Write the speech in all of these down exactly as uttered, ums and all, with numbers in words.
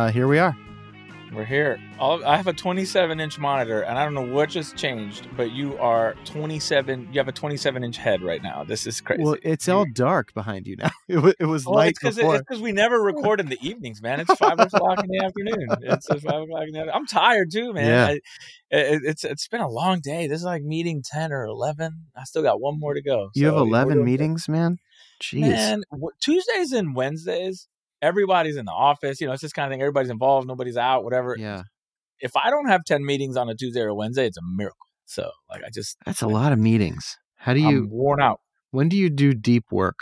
here we are. We're here. All, I have a twenty-seven inch monitor, and I don't know what just changed, but you are twenty-seven. You have a twenty-seven inch head right now. This is crazy. Well, it's all dark behind you now. It was, it was well, light it's cause before. It, it's because we never record in the evenings, man. It's five o'clock in the afternoon. It's five o'clock in the afternoon. I'm tired too, man. Yeah. I, it, it's it's been a long day. This is like meeting ten or eleven. I still got one more to go. You so have eleven good. meetings, man? Jeez. Man, Tuesdays and Wednesdays, everybody's in the office. You know, it's this kind of thing. Everybody's involved. Nobody's out. Whatever. Yeah. If I don't have ten meetings on a Tuesday or a Wednesday, it's a miracle. So, like, I just... That's a lot of meetings. How do you... I'm worn out. When do you do deep work?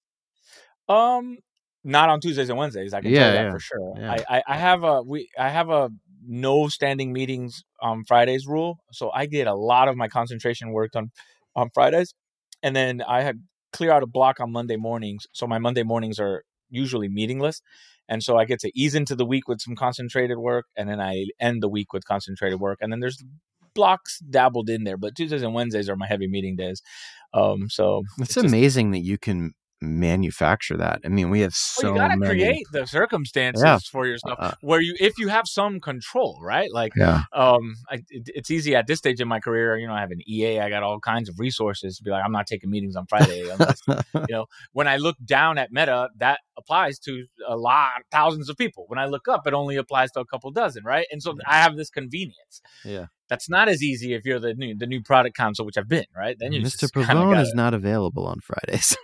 Um, Not on Tuesdays and Wednesdays, I can yeah, tell you that yeah. for sure. Yeah. I, I, I have a we I have a no standing meetings on Fridays rule. So I get a lot of my concentration work done on Fridays. And then I have clear out a block on Monday mornings. So my Monday mornings are usually meetingless. And so I get to ease into the week with some concentrated work, and then I end the week with concentrated work. And then there's blocks dabbled in there, but Tuesdays and Wednesdays are my heavy meeting days. Um, so it's, it's amazing just, that you can manufacture that. I mean, we have so well, you gotta many... create the circumstances yeah. for yourself uh, where you, if you have some control, right? Like, yeah. um, I, it, it's easy at this stage in my career. You know, I have an E A. I got all kinds of resources to be like, I'm not taking meetings on Friday. Unless, you know, when I look down at Meta, that applies to a lot, thousands of people. When I look up, it only applies to a couple dozen, right? And so I have this convenience. Yeah. That's not as easy if you're the new the new product counsel, which I've been, right? Then you Mister Pavone gotta... is not available on Fridays.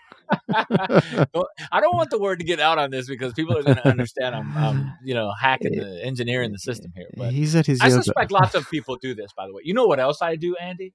Well, I don't want the word to get out on this because people are going to understand I'm, I'm, you know, hacking the engineering the system here. But he's at his. I yoga. suspect lots of people do this. By the way, you know what else I do, Andy?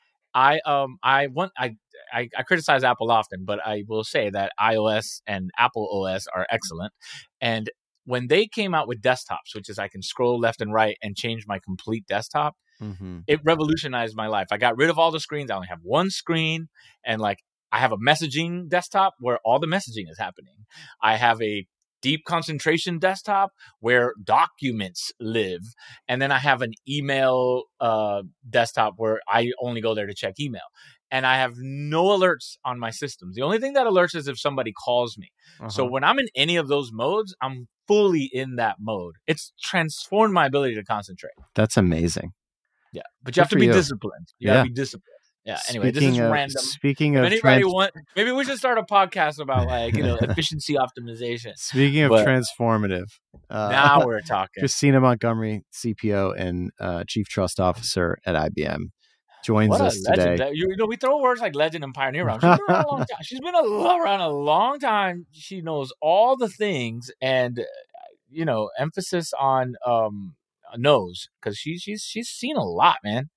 I um I want I, I I criticize Apple often, but I will say that iOS and Apple O S are excellent. And when they came out with desktops, which is I can scroll left and right and change my complete desktop, mm-hmm. it revolutionized my life. I got rid of all the screens. I only have one screen, and like I have a messaging desktop where all the messaging is happening. I have a deep concentration desktop where documents live. And then I have an email uh, desktop where I only go there to check email. And I have no alerts on my systems. The only thing that alerts is if somebody calls me. Uh-huh. So when I'm in any of those modes, I'm fully in that mode. It's transformed my ability to concentrate. That's amazing. Yeah. But you Good have to be you. disciplined. You yeah. got to be disciplined. Yeah. Anyway, speaking this is of, random. Speaking if of anybody trans- want, maybe we should start a podcast about like you know efficiency optimization. Speaking of but, transformative, uh, now we're talking. Christina Montgomery, C P O and uh, Chief Trust Officer at I B M, joins what us legend. today. You, you know, we throw words like legend and pioneer around. She's been around a long time. She's been around a long time. She knows all the things, and you know, emphasis on um knows because she, she's she's seen a lot, man.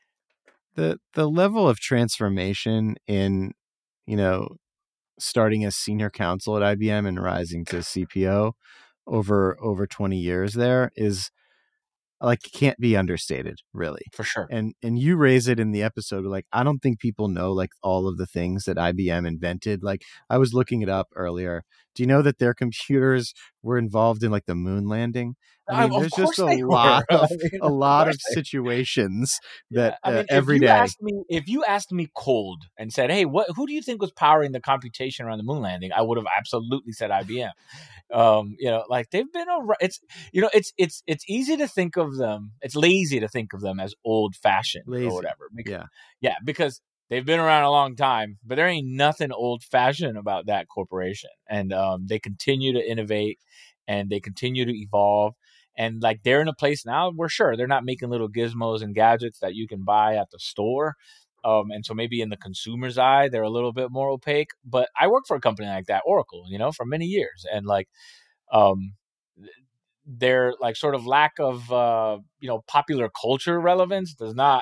The the level of transformation in, you know, starting as senior counsel at I B M and rising to C P O over over twenty years there is like can't be understated, really. For sure. And and you raise it in the episode, like I don't think people know like all of the things that I B M invented. Like I was looking it up earlier. Do you know that their computers were involved in like the moon landing? I mean, of there's just a were. lot of, I mean, a lot of, of they... situations that yeah. I mean, uh, every if you day. Asked me, if you asked me cold and said, "Hey, what? Who do you think was powering the computation around the moon landing?" I would have absolutely said I B M. Um, you know, like they've been around. It's you know, it's it's it's easy to think of them. It's lazy to think of them as old fashioned or whatever. Because, yeah, yeah, because they've been around a long time, but there ain't nothing old fashioned about that corporation, and um, they continue to innovate and they continue to evolve. And like they're in a place now where sure, they're not making little gizmos and gadgets that you can buy at the store. Um, and so maybe in the consumer's eye, they're a little bit more opaque. But I worked for a company like that, Oracle, you know, for many years. And like um, their like sort of lack of, uh, you know, popular culture relevance does not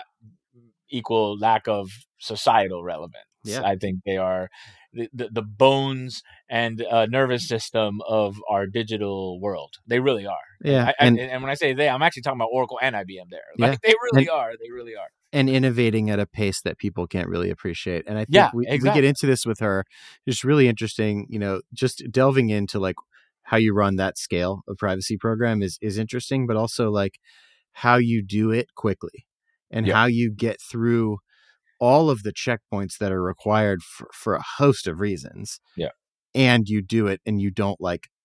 equal lack of societal relevance. Yeah. I think they are the, the, the bones and uh, nervous system of our digital world. They really are. Yeah. I, and, I, and when I say they, I'm actually talking about Oracle and I B M there. Like yeah. they really and, are. They really are. And innovating at a pace that people can't really appreciate. And I think yeah, we, exactly. we get into this with her. It's really interesting, you know, just delving into like how you run that scale of privacy program is, is interesting, but also like how you do it quickly and yeah. how you get through all of the checkpoints that are required for, for a host of reasons. Yeah. And you do it and you don't like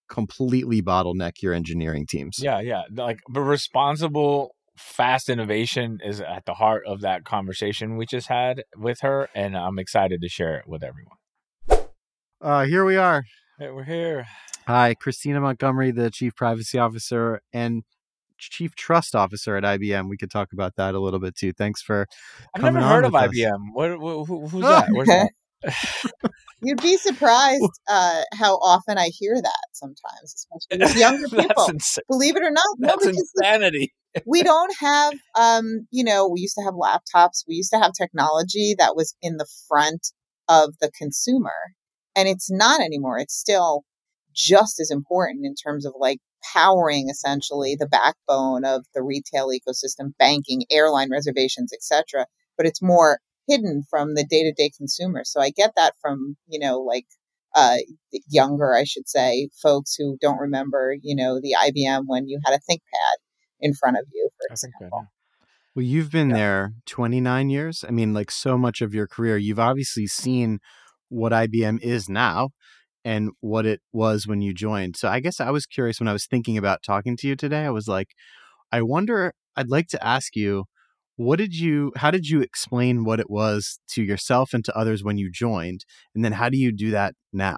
completely bottleneck your engineering teams. Yeah, yeah. Like, but responsible, fast innovation is at the heart of that conversation we just had with her, and I'm excited to share it with everyone. Uh, here we are. Hey, we're here. Hi, Christina Montgomery, the Chief Privacy Officer and Chief Trust Officer at I B M. We could talk about that a little bit too. Thanks for I've coming never on heard of with I us. B M. What, what, who, who's that? Where's that? You'd be surprised uh, how often I hear that sometimes, especially with younger people. Ins- Believe it or not, no, that's because insanity. we don't have, um, you know, we used to have laptops. We used to have technology that was in the front of the consumer, and it's not anymore. It's still just as important in terms of like powering essentially the backbone of the retail ecosystem, banking, airline reservations, et cetera. But it's more hidden from the day-to-day consumer. So I get that from, you know, like uh, younger, I should say, folks who don't remember, you know, the I B M when you had a ThinkPad in front of you, for example. Well, you've been yeah. there twenty-nine years. I mean, like so much of your career, you've obviously seen what I B M is now and what it was when you joined. So I guess I was curious when I was thinking about talking to you today. I was like, I wonder, I'd like to ask you, what did you, how did you explain what it was to yourself and to others when you joined? And then how do you do that now?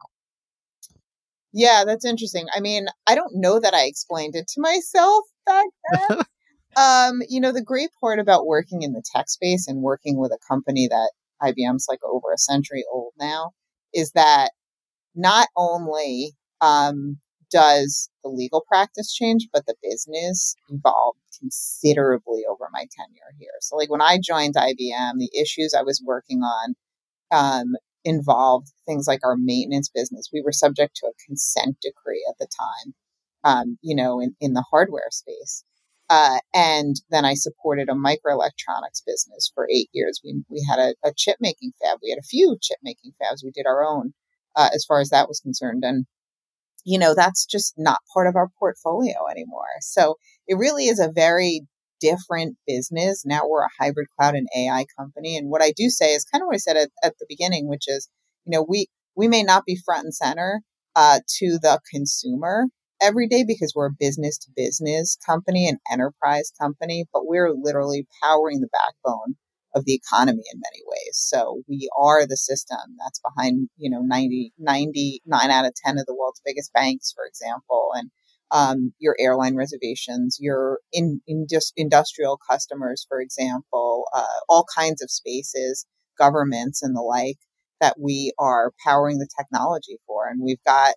Yeah, that's interesting. I mean, I don't know that I explained it to myself back then. um, you know, the great part about working in the tech space and working with a company that I B M's like over a century old now is that not only um, does the legal practice change, but the business evolved considerably over my tenure here. So like when I joined I B M, the issues I was working on um, involved things like our maintenance business. We were subject to a consent decree at the time, um, you know, in, in the hardware space. Uh, and then I supported a microelectronics business for eight years. We we had a, a chip making fab. We had a few chip making fabs. We did our own uh, as far as that was concerned. And, you know, that's just not part of our portfolio anymore. So it really is a very different business. Now we're a hybrid cloud and A I company. And what I do say is kind of what I said at, at the beginning, which is, you know, we, we may not be front and center uh, to the consumer every day because we're a business to business company, an enterprise company, but we're literally powering the backbone of the economy in many ways. So we are the system that's behind, you know, ninety, ninety-nine out of ten of the world's biggest banks, for example, and um, your airline reservations, your in, in just industrial customers, for example, uh, all kinds of spaces, governments and the like that we are powering the technology for. And we've got,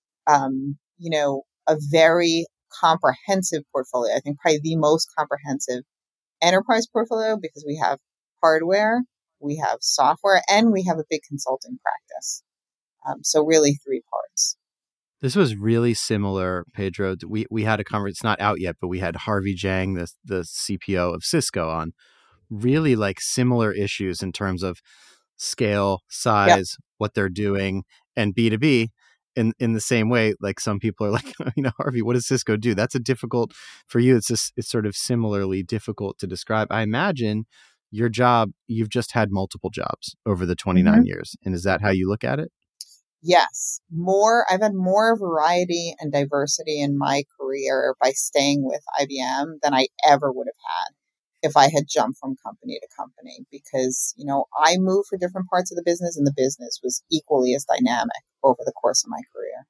um, you know, a very comprehensive portfolio. I think probably the most comprehensive enterprise portfolio because we have hardware, we have software, and we have a big consulting practice. Um, so really three parts. This was really similar, Pedro. We we had a conference, it's not out yet, but we had Harvey Jang, the, the C P O of Cisco, on really like similar issues in terms of scale, size, yep. what they're doing, and B two B. In, in the same way, like some people are like, you know, Harvey, what does Cisco do? That's a difficult for you. It's just, it's sort of similarly difficult to describe. I imagine your job, you've just had multiple jobs over the twenty-nine mm-hmm. years. And is that how you look at it? Yes. More, I've had more variety and diversity in my career by staying with I B M than I ever would have had if I had jumped from company to company because, you know, I moved for different parts of the business and the business was equally as dynamic over the course of my career.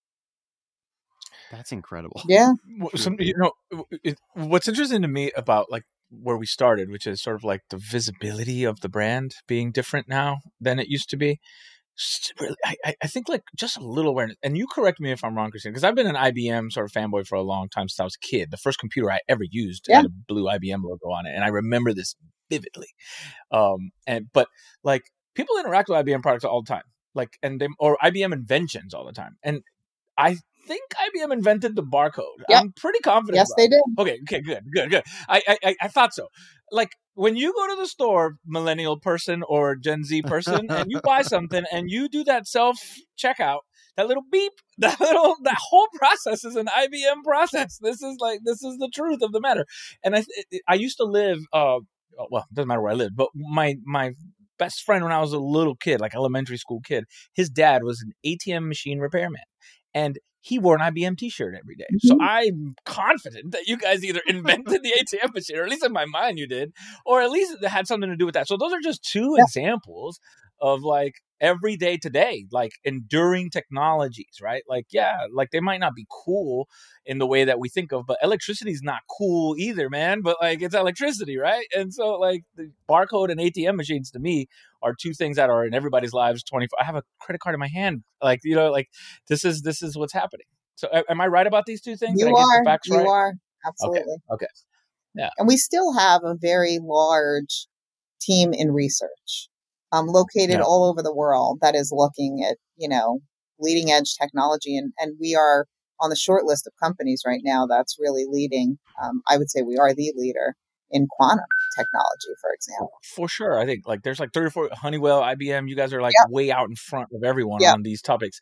That's incredible. Yeah. Some, you know, it, what's interesting to me about like where we started, which is sort of like the visibility of the brand being different now than it used to be. Really, I, I think like just a little awareness, and you correct me if I'm wrong, Christine, because I've been an I B M sort of fanboy for a long time since I was a kid. The first computer I ever used yeah. had a blue I B M logo on it, and I remember this vividly. Um, and but like people interact with I B M products all the time, like and they or I B M inventions all the time, and I think I B M invented the barcode. Yep. I'm pretty confident. Yes, they it. did. Okay, okay, good, good, good. I, I, I thought so. Like when you go to the store, millennial person or Gen Z person, and you buy something and you do that self checkout, that little beep, that little, that whole process is an I B M process. This is like, this is the truth of the matter. And I, I used to live, uh, well, it doesn't matter where I lived, but my, my best friend when I was a little kid, like elementary school kid, his dad was an A T M machine repairman. And he wore an I B M t-shirt every day. Mm-hmm. So I'm confident that you guys either invented the A T M machine, or at least in my mind you did, or at least it had something to do with that. So those are just two Yeah. examples of like every day today, like enduring technologies, right? Like, yeah, like they might not be cool in the way that we think of, but electricity is not cool either, man. But like it's electricity, right? And so like the barcode and A T M machines to me are two things that are in everybody's lives twenty-four. I have a credit card in my hand. Like, you know, like this is this is what's happening. So am I right about these two things? You Did I get are. the facts You right? are. Absolutely. Okay. Okay. Yeah. And we still have a very large team in research, um, located Yeah. all over the world that is looking at, you know, leading edge technology. And, and we are on the short list of companies right now that's really leading. Um, I would say we are the leader in quantum technology, for example. For sure. I think like there's like three or four Honeywell, I B M, you guys are like Yep. way out in front of everyone Yep. on these topics.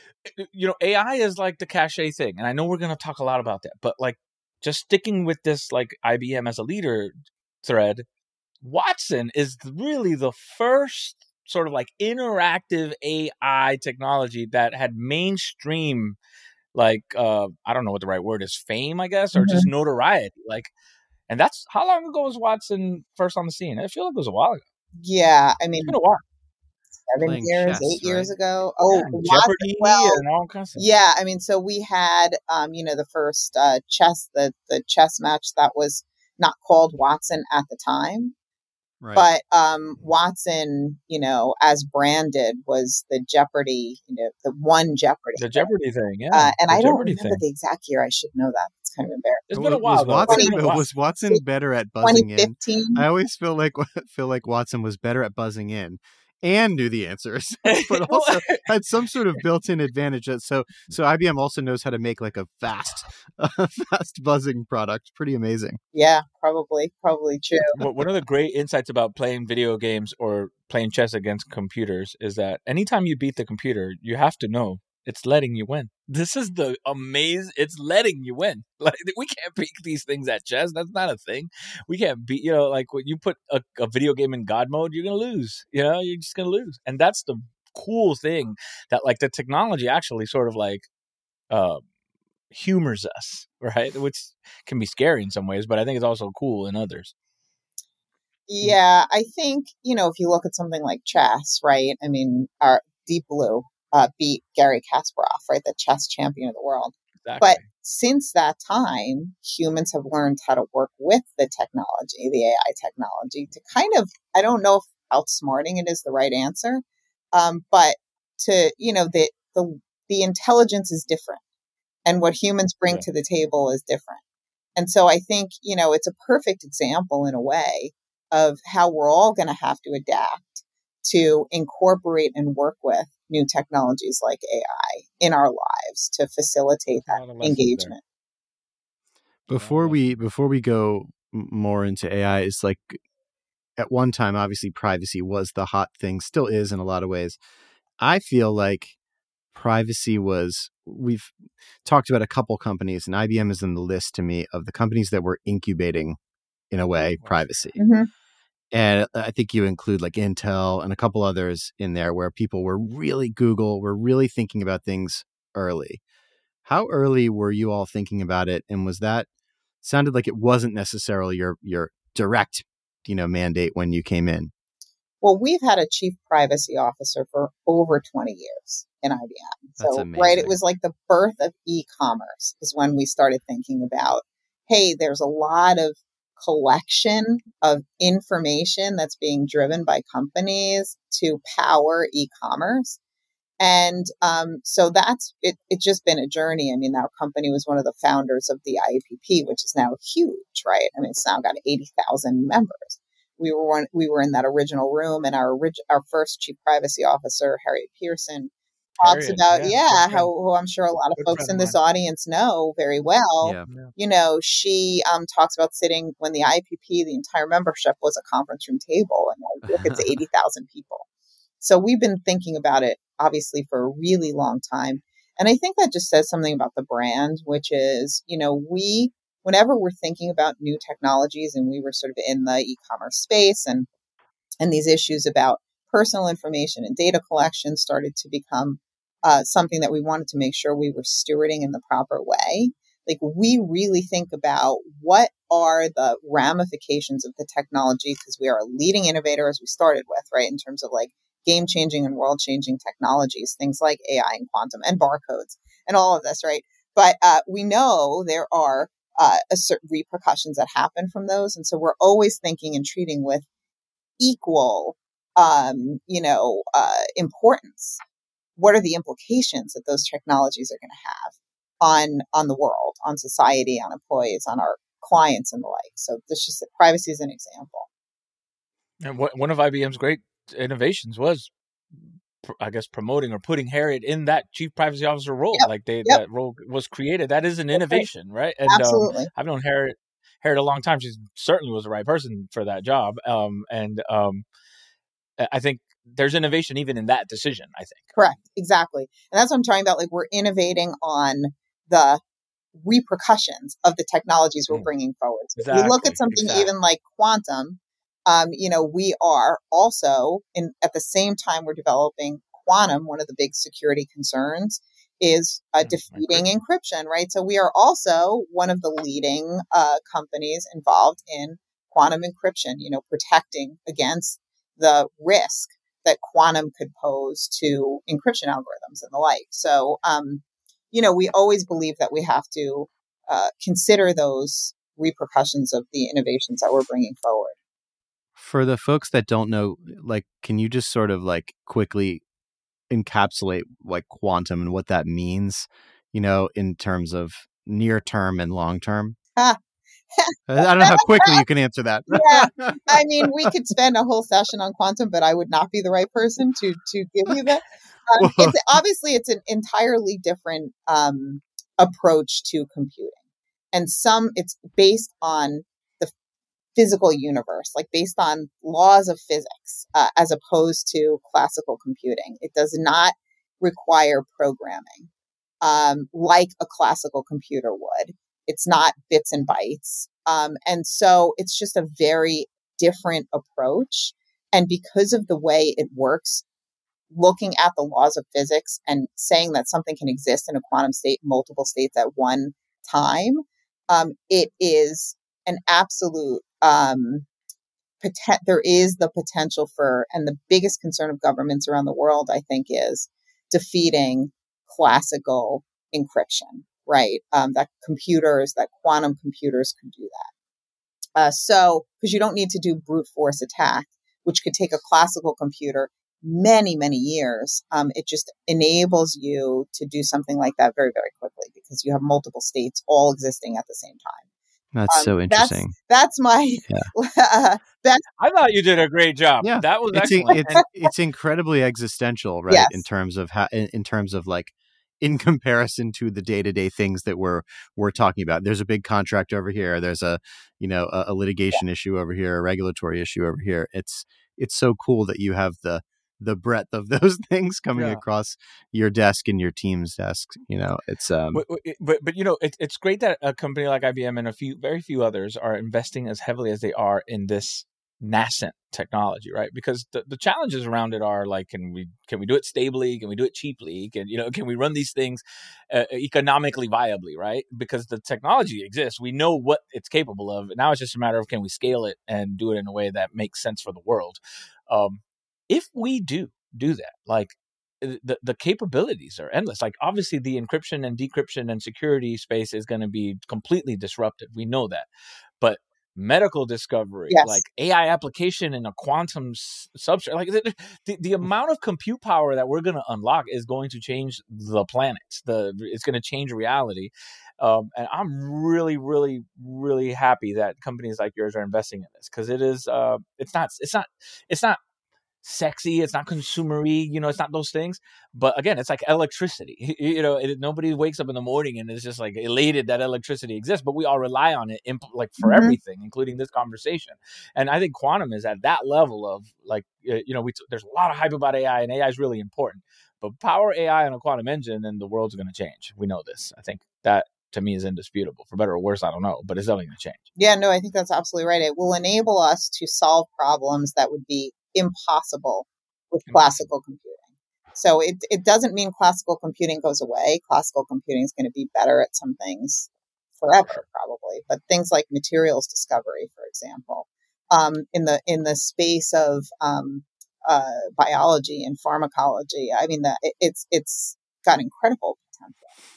You know, A I is like the cachet thing. And I know we're going to talk a lot about that, but like just sticking with this, like I B M as a leader thread, Watson is really the first sort of like interactive A I technology that had mainstream, like, uh, I don't know what the right word is, fame, I guess, or Mm-hmm. just notoriety. Like, and that's how long ago was Watson first on the scene? I feel like it was a while ago. Yeah. I mean, It's been a while. seven Playing years, chess, eight years right? ago. Oh, Yeah, Watson, Jeopardy well, and all kinds of stuff. yeah, I mean, so we had, um, you know, the first uh, chess, the the chess match that was not called Watson at the time, Right. but um, Watson, you know, as branded was the Jeopardy, you know, the one Jeopardy. The Jeopardy thing, yeah. Uh, and the I don't Jeopardy remember thing. the exact year. I should know that. It's kind of embarrassing. It's been a Was while though. Watson It's been a while. was Watson better at buzzing in? twenty fifteen. I always feel like feel like Watson was better at buzzing in and knew the answers, but Well, also had some sort of built-in advantage. That so so I B M also knows how to make like a fast, uh, fast buzzing product. Pretty amazing. Yeah, probably, probably true. One one of the great insights about playing video games or playing chess against computers is that anytime you beat the computer, you have to know it's letting you win. This is the amazing, it's letting you win. Like we can't beat these things at chess. That's not a thing. We can't beat, you know, like when you put a, a video game in God mode, you're going to lose, you know, you're just going to lose. And that's the cool thing that like the technology actually sort of like, uh, humors us, right? Which can be scary in some ways, but I think it's also cool in others. Yeah, I think, you know, if you look at something like chess, right? I mean, our Deep Blue uh, beat Gary Kasparov, right? The chess champion of the world. Exactly. But since that time, humans have learned how to work with the technology, the A I technology, to kind of, I don't know if outsmarting it is the right answer, um, but to, you know, the, the, the intelligence is different. And what humans bring Yeah. to the table is different. And so I think, you know, it's a perfect example in a way of how we're all going to have to adapt to incorporate and work with new technologies like A I in our lives to facilitate A that lot of lessons there. engagement. Before Yeah, we before we go m- more into A I, it's like at one time, obviously, privacy was the hot thing, still is in a lot of ways. I feel like privacy was, we've talked about a couple companies, and I B M is in the list to me of the companies that were incubating, in a way, privacy. Mm-hmm. And I think you include like Intel and a couple others in there where people were really Google, were really thinking about things early. How early were you all thinking about it? And was that, sounded like it wasn't necessarily your your direct, you know, mandate when you came in? Well, we've had a chief privacy officer for over twenty years in I B M. That's So, amazing. right, it was like the birth of e-commerce is when we started thinking about, hey, there's a lot of collection of information that's being driven by companies to power e-commerce. And um, so that's, it, it's just been a journey. I mean, our company was one of the founders of the I A P P, which is now huge, right? I mean, it's now got eighty thousand members. We were one, we were in that original room, and our orig- our first chief privacy officer, Harriet Pearson, talks Harriet, about, yeah, yeah, good how, friend. who I'm sure a lot of Good folks friend in of this mine. audience know very well. Yeah. Yeah. You know, she um, talks about sitting when the I A P P, the entire membership was a conference room table, and like, look, it's eighty thousand people. So we've been thinking about it, obviously, for a really long time. And I think that just says something about the brand, which is, you know, we, whenever we're thinking about new technologies, and we were sort of in the e-commerce space, and and these issues about personal information and data collection started to become uh, something that we wanted to make sure we were stewarding in the proper way. Like, we really think about what are the ramifications of the technology, because we are a leading innovator, as we started with, right, in terms of like game-changing and world-changing technologies, things like A I and quantum and barcodes and all of this, right? But uh, we know there are uh, a certain repercussions that happen from those. And so we're always thinking and treating with equal, um, you know, uh, importance. What are the implications that those technologies are going to have on on the world, on society, on employees, on our clients and the like? So this just privacy is an example. And what, one of I B M's great innovations was, I guess, promoting or putting Harriet in that chief privacy officer role. Yep. Like they, Yep. that role was created. That is an innovation, right? And Absolutely. um, I've known Harriet, Harriet a long time. She certainly was the right person for that job. Um, and um, I think there's innovation even in that decision, I think. Correct. Exactly. And that's what I'm talking about. Like, we're innovating on the repercussions of the technologies we're bringing forward. So Exactly. if you look at something exactly. even like quantum, um, you know, we are also in at the same time we're developing quantum. One of the big security concerns is uh, defeating encryption, right? So we are also one of the leading uh, companies involved in quantum encryption, you know, protecting against the risk that quantum could pose to encryption algorithms and the like. So, um, you know, we always believe that we have to uh, consider those repercussions of the innovations that we're bringing forward. For the folks that don't know, like, can you just sort of like quickly encapsulate like quantum and what that means, you know, in terms of near term and long term? Ah. I don't know how quickly you can answer that. Yeah, I mean, we could spend a whole session on quantum, but I would not be the right person to to give you that. Um, it's obviously it's an entirely different um, approach to computing, and some it's based on the physical universe, like based on laws of physics, uh, as opposed to classical computing. It does not require programming um, like a classical computer would. It's not bits and bytes. Um, and so it's just a very different approach. And because of the way it works, looking at the laws of physics and saying that something can exist in a quantum state, multiple states at one time, um, it is an absolute, um, poten- there is the potential for, and the biggest concern of governments around the world, I think, is defeating classical encryption. Right. Um, that computers, that quantum computers can do that. Uh, so, because you don't need to do brute force attack, which could take a classical computer many, many years. Um, it just enables you to do something like that very, very quickly because you have multiple states all existing at the same time. That's um, so interesting. That's, that's my. Yeah. uh, that's, I thought you did a great job. Yeah, that was it's excellent. A, it's it's incredibly existential, right? Yes. In terms of how, in, in terms of like. In comparison to the day-to-day things that we're we're talking about. There's a big contract over here. There's a, you know, a, a litigation yeah. issue over here, a regulatory issue over here. It's it's so cool that you have the the breadth of those things coming yeah. across your desk and your team's desks. You know, it's um but but, but you know, it, it's great that a company like I B M and a few very few others are investing as heavily as they are in this nascent technology, right? Because the, the challenges around it are like, can we can we do it stably? Can we do it cheaply? Can you know can we run these things uh, economically viably, right? Because the technology exists, we know what it's capable of. Now it's just a matter of can we scale it and do it in a way that makes sense for the world. Um, if we do do that, like the the capabilities are endless. Like obviously the encryption and decryption and security space is going to be completely disrupted. We know that, but medical discovery, yes. like A I application in a quantum s- substrate, like the, the, the amount of compute power that we're going to unlock is going to change the planet. The it's going to change reality, um, and I'm really, really, really happy that companies like yours are investing in this because it is. Uh, it's not. It's not. It's not. sexy, it's not consumery, you know, it's not those things, but again, it's like electricity. You know, it, nobody wakes up in the morning and is just like elated that electricity exists, but we all rely on it imp- like for mm-hmm. everything, including this conversation. And I think quantum is at that level of like, you know, we t- there's a lot of hype about A I, and A I is really important, but power A I on a quantum engine and the world's going to change. We know this. I think that to me is indisputable. For better or worse, I don't know, but it's definitely going to change. Yeah, no, I think that's absolutely right. It will enable us to solve problems that would be impossible with classical computing. So it, it doesn't mean classical computing goes away. Classical computing is going to be better at some things forever, probably. But things like materials discovery, for example, um, in the in the space of um, uh, biology and pharmacology, I mean, the, it, it's it's got incredible potential.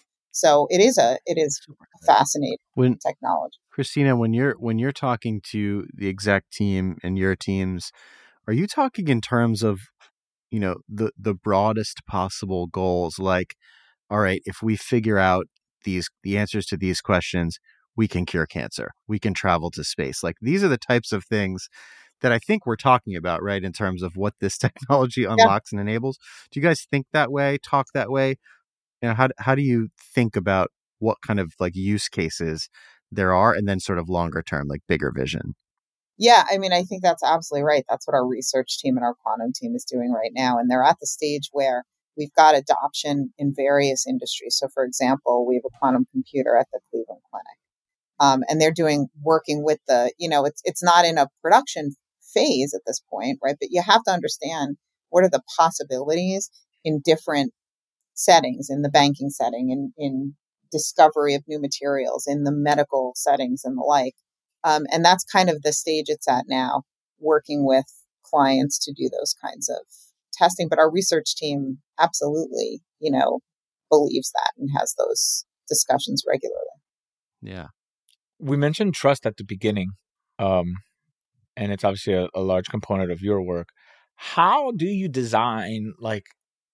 So it is a it is a fascinating when, technology. Christina, when you're when you're talking to the exec team and your teams, are you talking in terms of, you know, the the broadest possible goals? Like, all right, if we figure out these the answers to these questions, we can cure cancer. We can travel to space. Like, these are the types of things that I think we're talking about, right? In terms of what this technology unlocks yeah. and enables. Do you guys think that way? Talk that way? You know, how how do you think about what kind of like use cases there are, and then sort of longer term, like bigger vision? Yeah, I mean, I think that's absolutely right. That's what our research team and our quantum team is doing right now. And they're at the stage where we've got adoption in various industries. So, for example, we have a quantum computer at the Cleveland Clinic. Um, and they're doing, working with the, you know, it's it's not in a production phase at this point, right? But you have to understand what are the possibilities in different settings, in the banking setting, in, in discovery of new materials, in the medical settings and the like. Um, and that's kind of the stage it's at now, working with clients to do those kinds of testing. But our research team absolutely, you know, believes that and has those discussions regularly. Yeah. We mentioned trust at the beginning, um, and it's obviously a, a large component of your work. How do you design like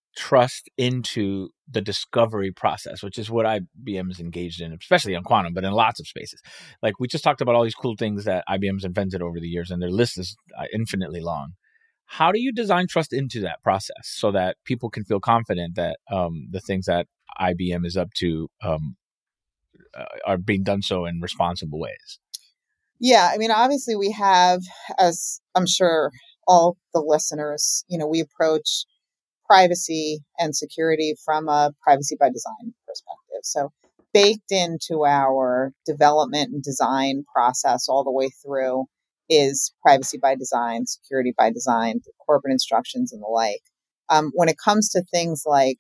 trust into the discovery process, which is what I B M is engaged in, especially on quantum, but in lots of spaces? Like, we just talked about all these cool things that I B M's invented over the years, and their list is infinitely long. How do you design trust into that process so that people can feel confident that um, the things that I B M is up to um, uh, are being done so in responsible ways? Yeah, I mean, obviously we have, as I'm sure all the listeners, you know, we approach privacy and security from a privacy by design perspective. So baked into our development and design process all the way through is privacy by design, security by design, corporate instructions and the like. Um, when it comes to things like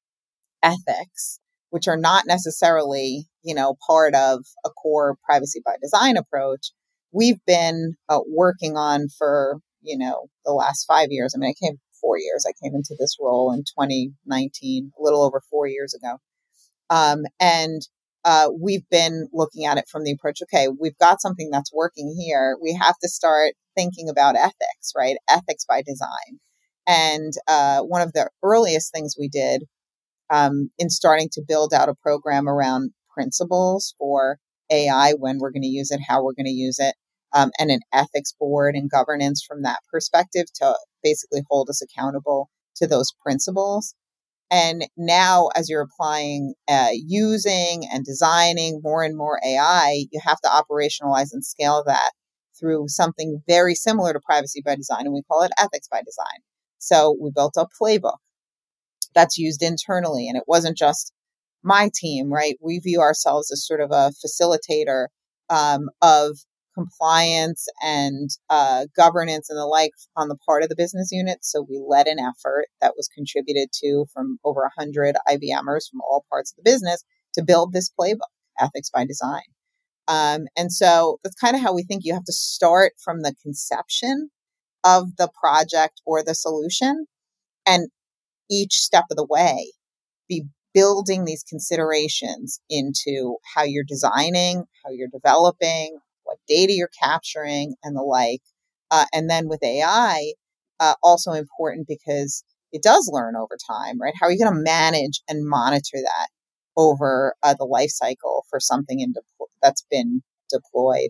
ethics, which are not necessarily, you know, part of a core privacy by design approach, we've been uh, working on for, you know, the last five years. I mean, I came four years. I came into this role in twenty nineteen, a little over four years ago. Um, and uh, we've been looking at it from the approach, okay, we've got something that's working here. We have to start thinking about ethics, right? Ethics by design. And uh, one of the earliest things we did um, in starting to build out a program around principles for A I, when we're going to use it, how we're going to use it, um, and an ethics board and governance from that perspective to basically hold us accountable to those principles. And now, as you're applying, uh, using and designing more and more A I, you have to operationalize and scale that through something very similar to privacy by design, and we call it ethics by design. So we built a playbook that's used internally, and it wasn't just my team, right? We view ourselves as sort of a facilitator um, of compliance and uh, governance and the like on the part of the business unit. So we led an effort that was contributed to from over one hundred I B Mers from all parts of the business to build this playbook, Ethics by Design. Um, and so that's kind of how we think you have to start from the conception of the project or the solution, and each step of the way be building these considerations into how you're designing, how you're developing, what data you're capturing, and the like. Uh, and then with A I, uh, also important because it does learn over time, right? How are you going to manage and monitor that over uh, the life cycle for something in de- that's been deployed?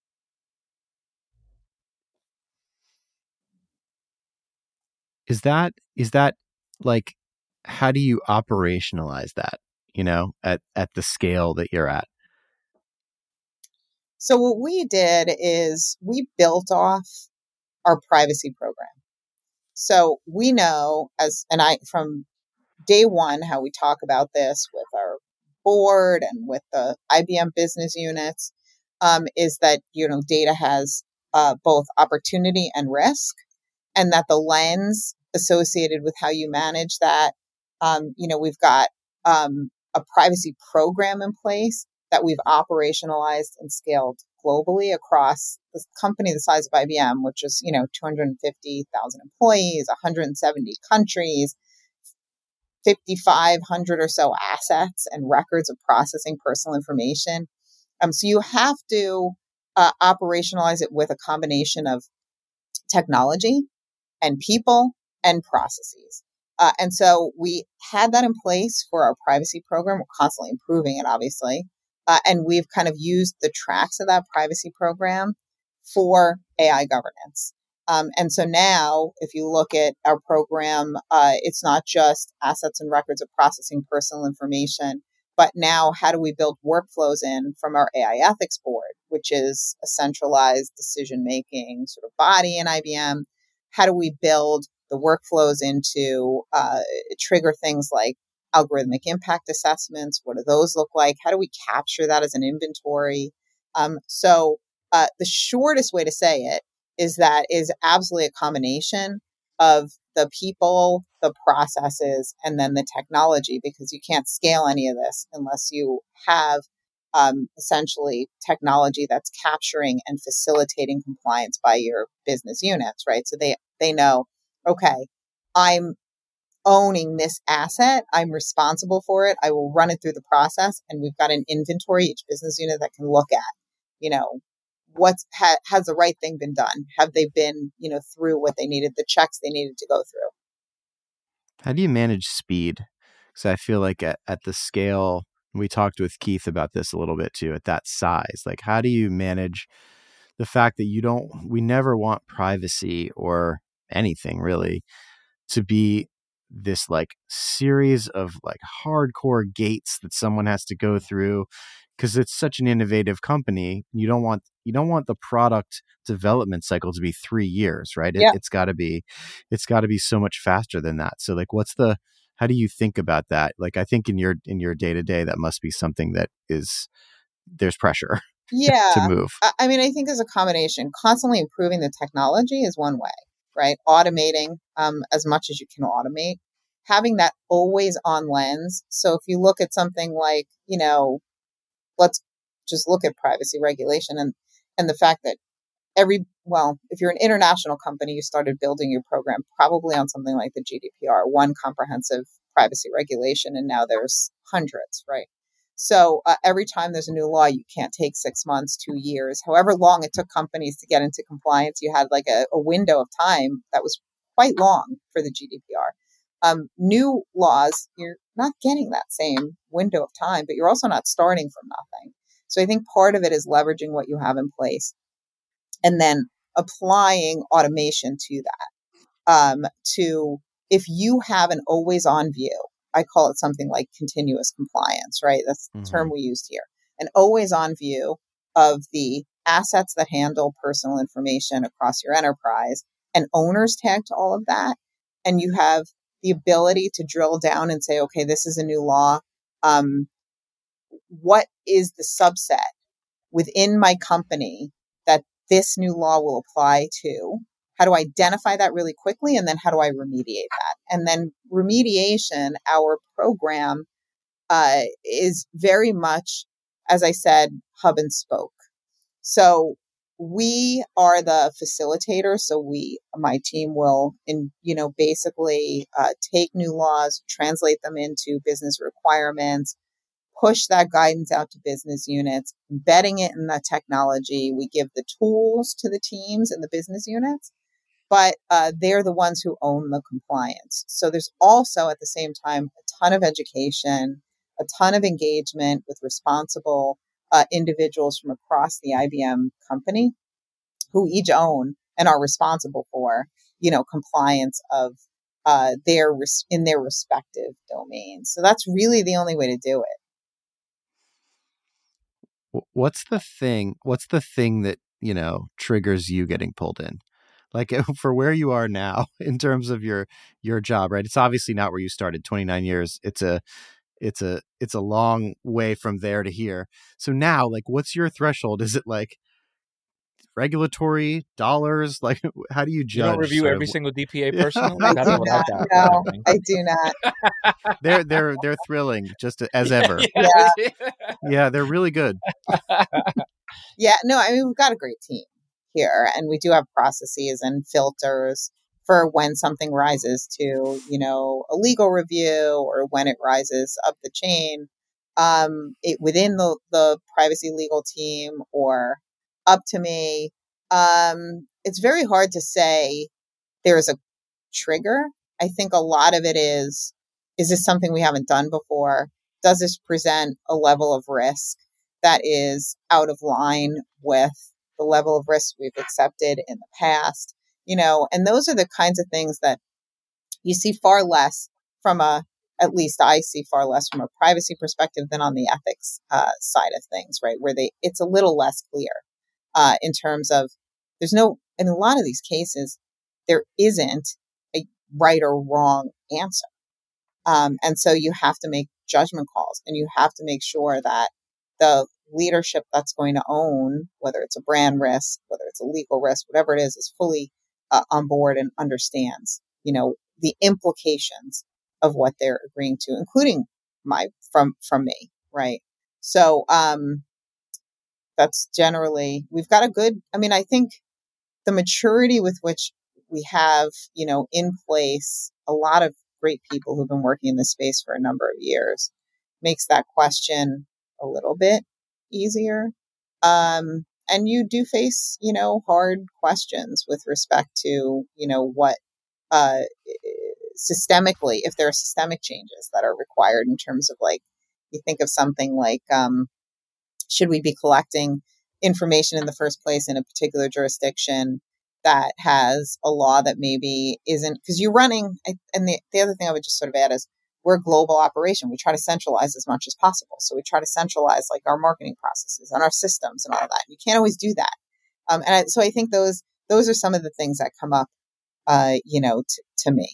Is that is that like, how do you operationalize that, you know, at, at the scale that you're at? So what we did is we built off our privacy program. So we know as, and I, from day one, how we talk about this with our board and with the I B M business units, um, is that, you know, data has uh, both opportunity and risk, and that the lens associated with how you manage that. Um, you know, we've got um, a privacy program in place that we've operationalized and scaled globally across this company the size of I B M, which is, you know, two hundred fifty thousand employees, one hundred seventy countries, fifty-five hundred or so assets and records of processing personal information. Um, so you have to uh, operationalize it with a combination of technology and people and processes. Uh, and so we had that in place for our privacy program. We're constantly improving it, obviously. Uh, and we've kind of used the tracks of that privacy program for A I governance. Um, and so now, if you look at our program, uh, it's not just assets and records of processing personal information, but now how do we build workflows in from our A I ethics board, which is a centralized decision-making sort of body in I B M? How do we build the workflows into uh, trigger things like algorithmic impact assessments? What do those look like? How do we capture that as an inventory? Um, so uh, the shortest way to say it is that is absolutely a combination of the people, the processes, and then the technology, because you can't scale any of this unless you have um, essentially technology that's capturing and facilitating compliance by your business units, right? So they, they know, okay, I'm owning this asset. I'm responsible for it. I will run it through the process. And we've got an inventory, each business unit that can look at, you know, what's, ha, has the right thing been done? Have they been, you know, through what they needed, the checks they needed to go through? How do you manage speed? Because I feel like at, at the scale, we talked with Keith about this a little bit too, at that size, like how do you manage the fact that you don't, we never want privacy or anything really to be this like series of like hardcore gates that someone has to go through, because it's such an innovative company. You don't want, you don't want the product development cycle to be three years, right? It, Yeah. It's gotta be, it's gotta be so much faster than that. So like, what's the, how do you think about that? Like, I think in your, in your day to day, that must be something that is, there's pressure Yeah. to move. I, I mean, I think there's a combination. Constantly improving the technology is one way, right? Automating um, as much as you can automate, having that always on lens. So if you look at something like, you know, let's just look at privacy regulation and, and the fact that every, well, if you're an international company, you started building your program probably on something like the G D P R, one comprehensive privacy regulation, and now there's hundreds, right? So uh, every time there's a new law, you can't take six months, two years, however long it took companies to get into compliance. You had like a, a window of time that was quite long for the G D P R. Um, new laws, you're not getting that same window of time, but you're also not starting from nothing. So I think part of it is leveraging what you have in place and then applying automation to that. Um, to if you have an always on view, I call it something like continuous compliance, right? That's the Mhm. term we used here. An always on view of the assets that handle personal information across your enterprise, and owners tag to all of that. And you have the ability to drill down and say, okay, this is a new law. Um, what is the subset within my company that this new law will apply to? How do I identify that really quickly? And then how do I remediate that? And then remediation, our program uh, is very much, as I said, hub and spoke. So we are the facilitator. So we, my team will, in, you know, basically uh, take new laws, translate them into business requirements, push that guidance out to business units, embedding it in the technology. We give the tools to the teams and the business units, but uh, they're the ones who own the compliance. So there's also at the same time a ton of education, a ton of engagement with responsible uh, individuals from across the I B M company who each own and are responsible for, you know, compliance of uh, their res- in their respective domains. So that's really the only way to do it. What's the thing? What's the thing that, you know, triggers you getting pulled in? Like for where you are now in terms of your your job, right? It's obviously not where you started. twenty-nine years. It's a it's a it's a long way from there to here. So now, like, what's your threshold? Is it like, regulatory dollars? Like, how do you judge? You don't review sort every of- single D P A Yeah. personally? I That's do what not. I thought. No, happening. I do not. They're they're they're thrilling, just as Yeah, ever. yeah. Yeah, they're really good. Yeah, no, I mean, we've got a great team here, and we do have processes and filters for when something rises to, you know, a legal review or when it rises up the chain, um, it, within the, the privacy legal team or up to me. Um, it's very hard to say there's a trigger. I think a lot of it is, is this something we haven't done before? Does this present a level of risk that is out of line with the level of risk we've accepted in the past? You know, and those are the kinds of things that you see far less from a, at least I see far less from a privacy perspective than on the ethics uh, side of things, right? Where they, it's a little less clear uh, in terms of there's no, in a lot of these cases, there isn't a right or wrong answer. Um, and so you have to make judgment calls, and you have to make sure that the leadership that's going to own, whether it's a brand risk, whether it's a legal risk, whatever it is, is fully uh, on board and understands, you know, the implications of what they're agreeing to, including my, from, from me. Right. So, um, that's generally, we've got a good, I mean, I think the maturity with which we have, you know, in place a lot of great people who've been working in this space for a number of years makes that question a little bit easier. Um, and you do face, you know, hard questions with respect to, you know, what, uh, systemically, if there are systemic changes that are required in terms of, like, you think of something like, um, should we be collecting information in the first place in a particular jurisdiction that has a law that maybe isn't, because you're running, and the, the other thing I would just sort of add is we're a global operation. We try to centralize as much as possible. So we try to centralize like our marketing processes and our systems and all that. You can't always do that. Um, and I, so I think those, those are some of the things that come up, uh, you know, t- to me.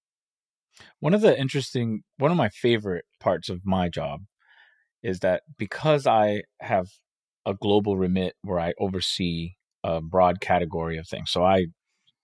One of the interesting, one of my favorite parts of my job is that because I have a global remit where I oversee a broad category of things. So I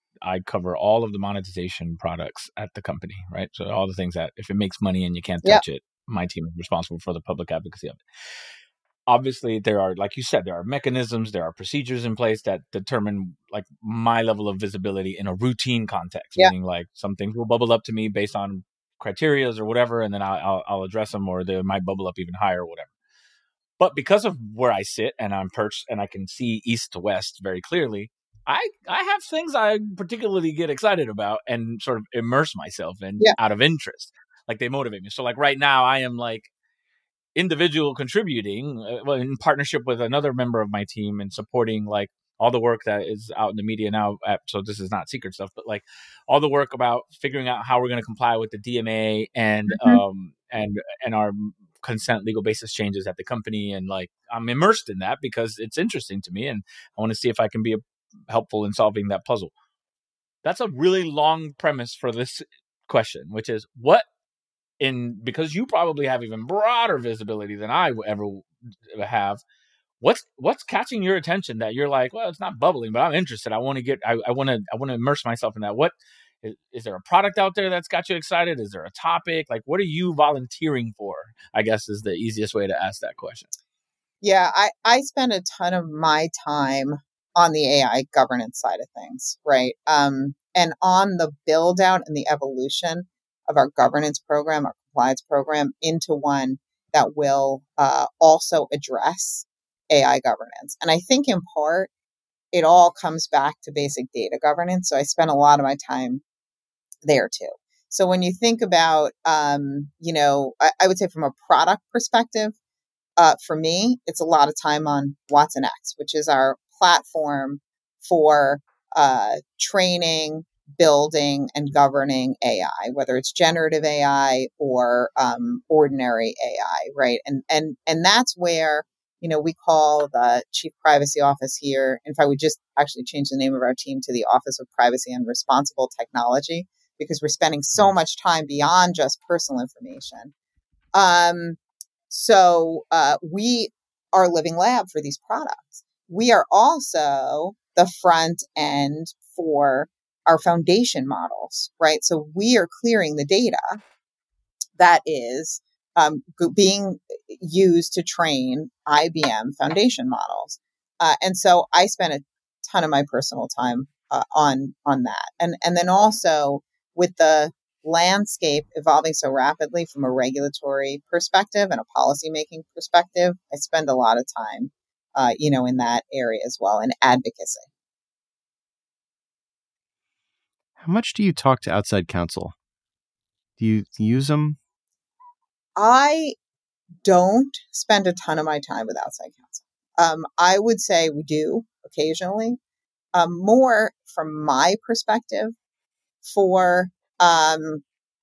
I cover all of the monetization products at the company, right? So all the things that if it makes money and you can't touch yep. it, my team is responsible for the public advocacy of it. Obviously, there are, like you said, there are mechanisms, there are procedures in place that determine like my level of visibility in a routine context, yep. meaning like some things will bubble up to me based on criterias or whatever, and then I'll, I'll, I'll address them, or they might bubble up even higher or whatever. But because of where I sit and I'm perched and I can see east to west very clearly, I, I have things I particularly get excited about and sort of immerse myself in yeah. out of interest. Like they motivate me. So like right now I am like individual contributing uh, in partnership with another member of my team and supporting like all the work that is out in the media now. At, so this is not secret stuff, but like all the work about figuring out how we're going to comply with the D M A and, mm-hmm. um, and, and our consent legal basis changes at the company. And like, I'm immersed in that because it's interesting to me and I want to see if I can be a, helpful in solving that puzzle. That's a really long premise for this question, which is what in, because you probably have even broader visibility than I ever have. What's, what's catching your attention that you're like, well, it's not bubbling, but I'm interested. I want to get, I, I want to, I want to immerse myself in that. What is, is there a product out there that's got you excited? Is there a topic? Like, what are you volunteering for? I guess is the easiest way to ask that question. Yeah. I, I spend a ton of my time on the A I governance side of things, right? Um, and on the build out and the evolution of our governance program, our compliance program into one that will uh, also address A I governance. And I think in part, it all comes back to basic data governance. So I spend a lot of my time there too. So when you think about, um, you know, I, I would say from a product perspective, uh, for me, it's a lot of time on Watson X, which is our platform for uh, training, building, and governing A I, whether it's generative A I or um, ordinary A I, right? And and and that's where, you know, we call the Chief Privacy Office here. In fact, we just actually changed the name of our team to the Office of Privacy and Responsible Technology because we're spending so much time beyond just personal information. Um, so uh, we are a living lab for these products. We are also the front end for our foundation models, right? So we are clearing the data that is um, being used to train I B M foundation models. Uh, and so I spent a ton of my personal time uh, on on that. And, and then also with the landscape evolving so rapidly from a regulatory perspective and a policymaking perspective, I spend a lot of time, uh, you know, in that area as well, in advocacy. How much do you talk to outside counsel? Do you use them? I don't spend a ton of my time with outside counsel. Um, I would say we do occasionally, um, more from my perspective for, um,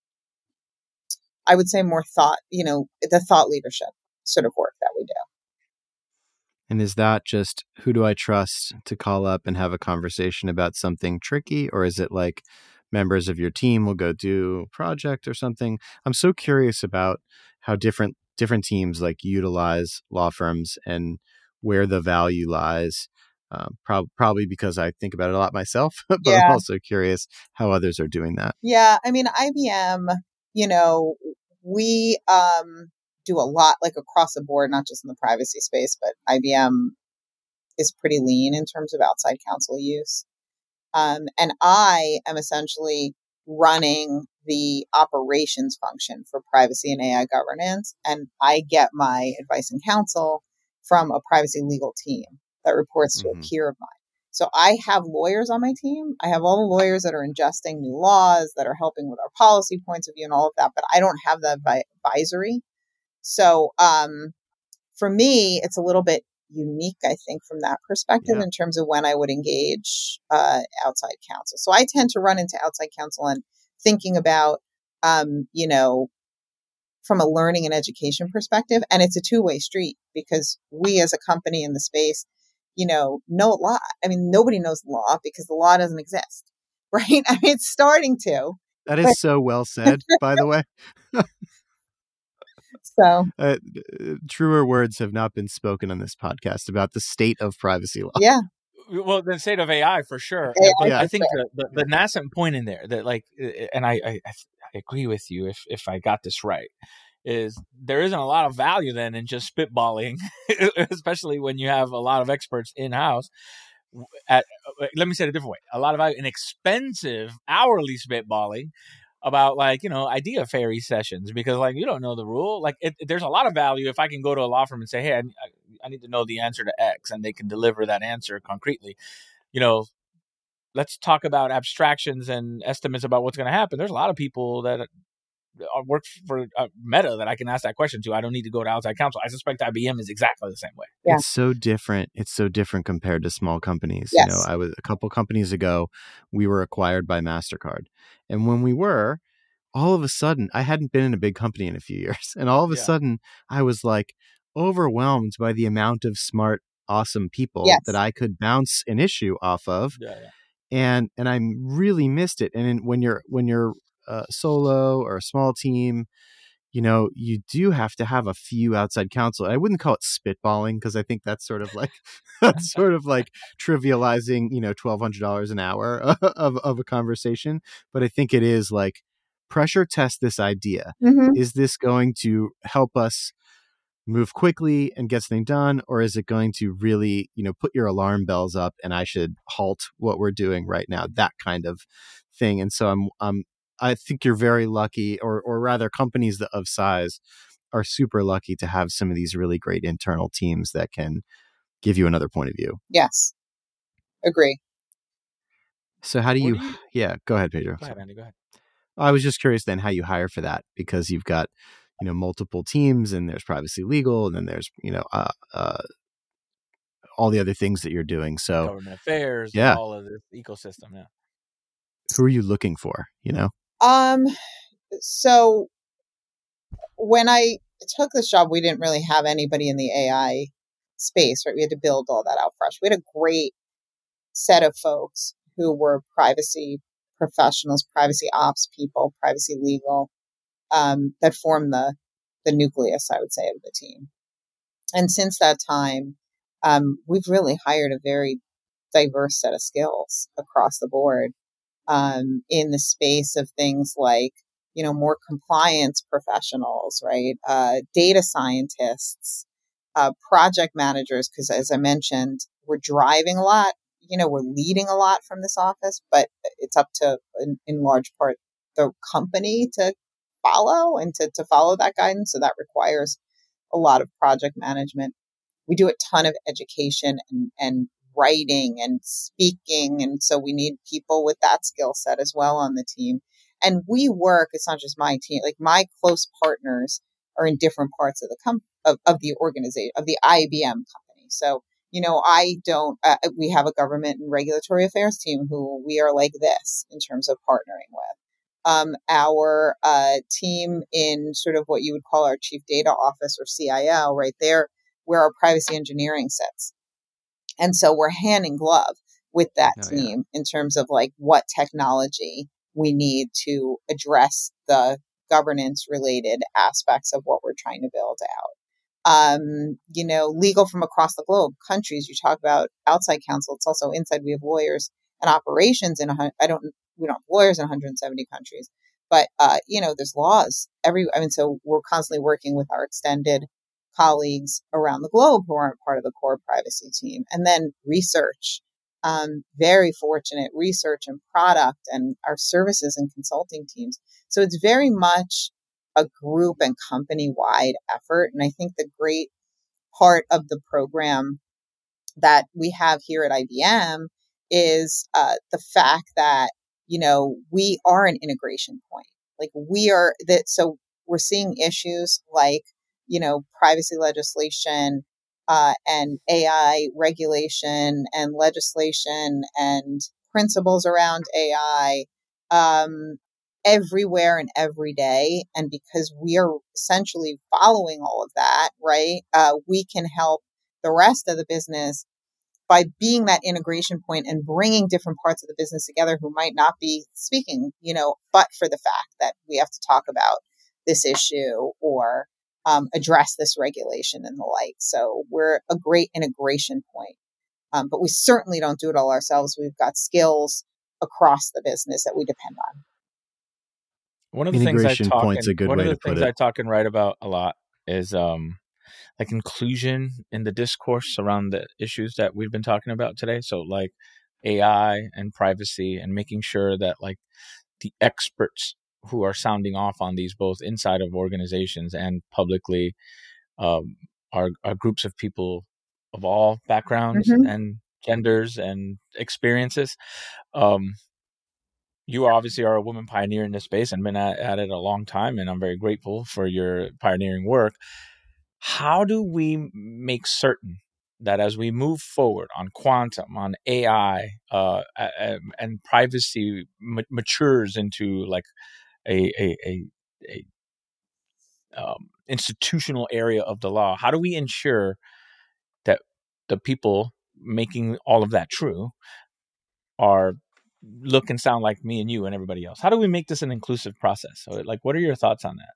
I would say more thought, you know, the thought leadership sort of work that we do. And is that just who do I trust to call up and have a conversation about something tricky? Or is it like members of your team will go do a project or something? I'm so curious about how different different teams like utilize law firms and where the value lies. Uh, prob- probably because I think about it a lot myself, but Yeah. I'm also curious how others are doing that. Yeah. I mean, I B M, you know, we um, do a lot like across the board, not just in the privacy space, but I B M is pretty lean in terms of outside counsel use. Um, and I am essentially running the operations function for privacy and A I governance. And I get my advice and counsel from a privacy legal team that reports to Mhm. a peer of mine. So I have lawyers on my team. I have all the lawyers that are ingesting new laws, that are helping with our policy points of view and all of that, but I don't have that advi- advisory. So um, for me, it's a little bit unique, I think, from that perspective Yeah. in terms of when I would engage uh, outside counsel. So I tend to run into outside counsel and thinking about, um, you know, from a learning and education perspective. And it's a two-way street because we as a company in the space, you know, know a lot. I mean, nobody knows the law because the law doesn't exist, right? I mean, it's starting to. That is so well said, by the way. So, Uh, truer words have not been spoken on this podcast about the state of privacy law. yeah. Well, the state of A I for sure. A I But Yeah. I think sure. the, the, the nascent point in there that like, and I, I, I agree with you if, if I got this right, is there isn't a lot of value then in just spitballing, especially when you have a lot of experts in-house. At, let me say it a different way. A lot of value in expensive hourly spitballing about like, you know, idea fairy sessions, because like, you don't know the rule. Like it, there's a lot of value if I can go to a law firm and say, hey, I, I need to know the answer to X, and they can deliver that answer concretely. You know, let's talk about abstractions and estimates about what's going to happen. There's a lot of people that work for uh, Meta that I can ask that question to. I don't need to go to outside counsel. I suspect I B M is exactly the same way. Yeah. It's so different. It's so different compared to small companies. Yes. You know, I was a couple companies ago, we were acquired by MasterCard. And when we were, all of a sudden, I hadn't been in a big company in a few years. And all of a Yeah. sudden, I was like overwhelmed by the amount of smart, awesome people Yes. that I could bounce an issue off of. Yeah, yeah. And and I really missed it. And in, when you're when you're uh, solo or a small team, you know, you do have to have a few outside counsel. I wouldn't call it spitballing because I think that's sort of like that's sort of like trivializing, you know, twelve hundred dollars an hour of of a conversation. But I think it is like pressure test this idea. Mm-hmm. Is this going to help us move quickly and get something done, or is it going to really, you know, put your alarm bells up and I should halt what we're doing right now? That kind of thing. And so I'm I'm I think you're very lucky, or or rather companies of size are super lucky to have some of these really great internal teams that can give you another point of view. Yes. Agree. So how do What you, do you- yeah, go ahead, Pedro. Go ahead, Andy. Go ahead. I was just curious then how you hire for that, because you've got, you know, multiple teams and there's privacy legal and then there's, you know, uh, uh, all the other things that you're doing. So Government affairs, Yeah. and all of this ecosystem. Yeah. who are you looking for, you know? Um, so when I took this job, we didn't really have anybody in the A I space, right? We had to build all that out fresh. We had a great set of folks who were privacy professionals, privacy ops people, privacy legal, um, that formed the, the nucleus, I would say, of the team. And since that time, um, we've really hired a very diverse set of skills across the board um, in the space of things like, you know, more compliance professionals, right? Uh, data scientists, uh, project managers, because as I mentioned, we're driving a lot, you know, we're leading a lot from this office, but it's up to, in, in large part, the company to follow and to, to follow that guidance. So that requires a lot of project management. We do a ton of education and, and writing and speaking. And so we need people with that skill set as well on the team. And we work, it's not just my team, like my close partners are in different parts of the com- of, of the organization, of the I B M company. So, you know, I don't, uh, we have a government and regulatory affairs team who we are like this in terms of partnering with. Um, our uh, team in sort of what you would call our chief data office or C I L, right there, where our privacy engineering sits. And so we're hand in glove with that Oh, team yeah. in terms of like what technology we need to address the governance related aspects of what we're trying to build out. Um, you know, legal from across the globe, countries, you talk about outside counsel, it's also inside. We have lawyers and operations in, a, I don't, we don't have lawyers in one hundred seventy countries, but, uh, you know, there's laws every, I mean, so we're constantly working with our extended colleagues around the globe who aren't part of the core privacy team. And then research, um, very fortunate research and product and our services and consulting teams. So it's very much a group and company wide effort. And I think the great part of the program that we have here at I B M is uh, the fact that, you know, we are an integration point. Like we are that. So we're seeing issues like, you know, privacy legislation, uh, and A I regulation and legislation and principles around A I, um, everywhere and every day. And because we are essentially following all of that, right, uh, we can help the rest of the business by being that integration point and bringing different parts of the business together who might not be speaking, you know, but for the fact that we have to talk about this issue or um, address this regulation and the like. So we're a great integration point. Um, but we certainly don't do it all ourselves. We've got skills across the business that we depend on. One of the things I Integration talk point's and a good one way of the to put things it. I talk and write about a lot is um, like inclusion in the discourse around the issues that we've been talking about today. So like A I and privacy and making sure that like the experts who are sounding off on these both inside of organizations and publicly um, are, are groups of people of all backgrounds Mm-hmm. and genders and experiences. Um, you obviously are a woman pioneer in this space and been at, at it a long time, and I'm very grateful for your pioneering work. How do we make certain that as we move forward on quantum, on A I, uh, and, and privacy ma- matures into like a a, a, a um, institutional area of the law, how do we ensure that the people making all of that true are look and sound like me and you and everybody else? How do we make this an inclusive process? So, like, what are your thoughts on that?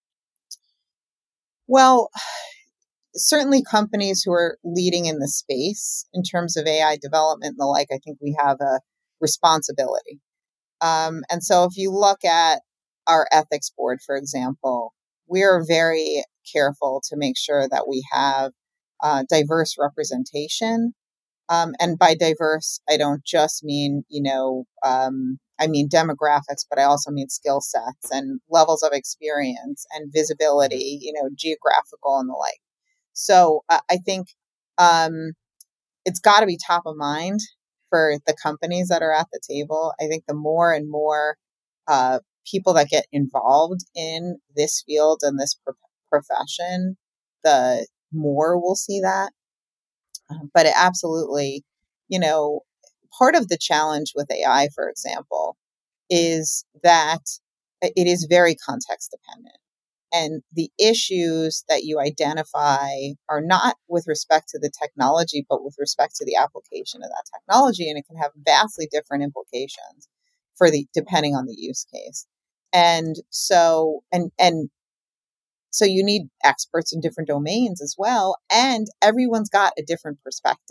Well, certainly companies who are leading in the space in terms of A I development and the like, I think we have a responsibility. Um, and so if you look at our ethics board, for example, we're very careful to make sure that we have uh, diverse representation. Um, and by diverse, I don't just mean, you know, um, I mean demographics, but I also mean skill sets and levels of experience and visibility, you know, geographical and the like. So uh, I think um, it's got to be top of mind for the companies that are at the table. I think the more and more uh, people that get involved in this field and this pro- profession, the more we'll see that. Uh, but it absolutely, you know, part of the challenge with A I, for example, is that it is very context dependent. And the issues that you identify are not with respect to the technology, but with respect to the application of that technology. And it can have vastly different implications for the, depending on the use case. And so, and, and so you need experts in different domains as well. And everyone's got a different perspective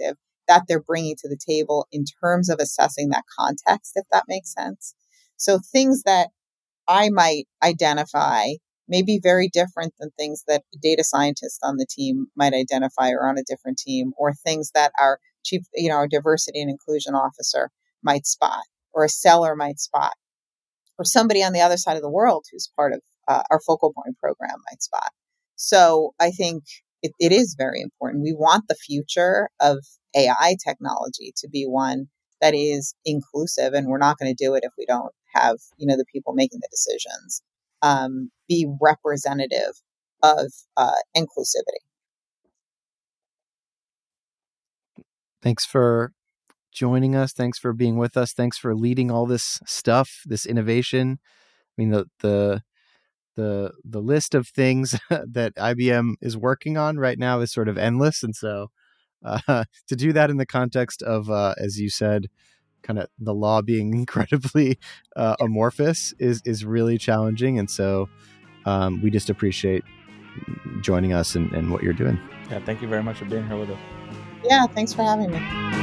that they're bringing to the table in terms of assessing that context, if that makes sense. So things that I might identify may be very different than things that a data scientist on the team might identify or on a different team, or things that our chief, you know, our diversity and inclusion officer might spot, or a seller might spot, or somebody on the other side of the world who's part of uh, our focal point program might spot. So I think it, it is very important. We want the future of A I technology to be one that is inclusive, and we're not going to do it if we don't have, you know, the people making the decisions um, be representative of uh, inclusivity. Thanks for joining us. Thanks for being with us. Thanks for leading all this stuff, this innovation. I mean, the the the the list of things that I B M is working on right now is sort of endless, and so uh, to do that in the context of, uh, as you said, kind of the law being incredibly uh, amorphous is is really challenging. And so um, we just appreciate joining us and, and what you're doing. Yeah, thank you very much for being here with us. Yeah, thanks for having me.